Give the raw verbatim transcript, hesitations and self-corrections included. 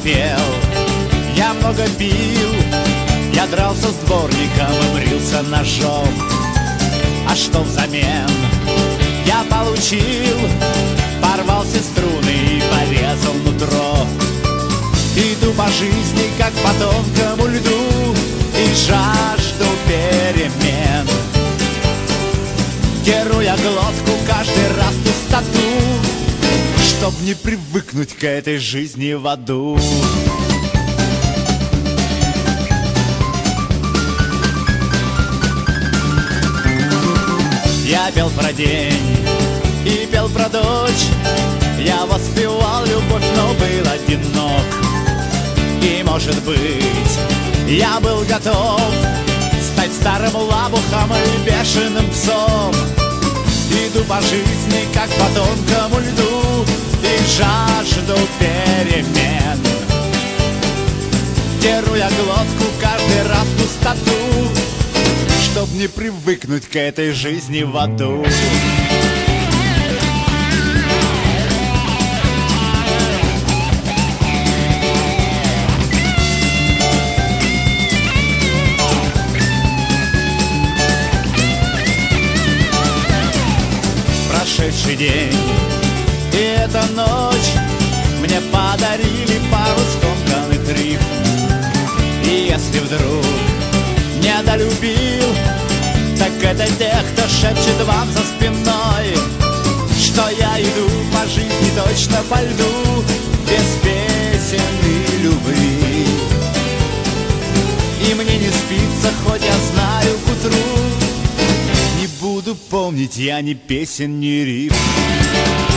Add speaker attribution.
Speaker 1: пел, я много пил, я дрался с дворником и брился ножом. А что взамен я получил? Порвался струны и порезал нутро. Иду по жизни, как по тонкому льду, и жажду перемен. Деру я глотку каждый раз пустоту, чтоб не привыкнуть к этой жизни в аду. Я пел про день и пел про дочь, я воспевал любовь, но был одинок. И, может быть, я был готов стать старым лабухом и бешеным псом. Иду по жизни, как по тонкому льду, и жажду перемен. Деру я глотку каждый раз в пустоту, чтоб не привыкнуть к этой жизни в аду. Прошедший день и эта ночь мне подарили пару скомканных риф. И если вдруг недолюбил, так это тех, кто шепчет вам за спиной, что я иду по жизни точно по льду, без песен и любви. И мне не спится, хоть я знаю к утру, не буду помнить я ни песен, ни рифм.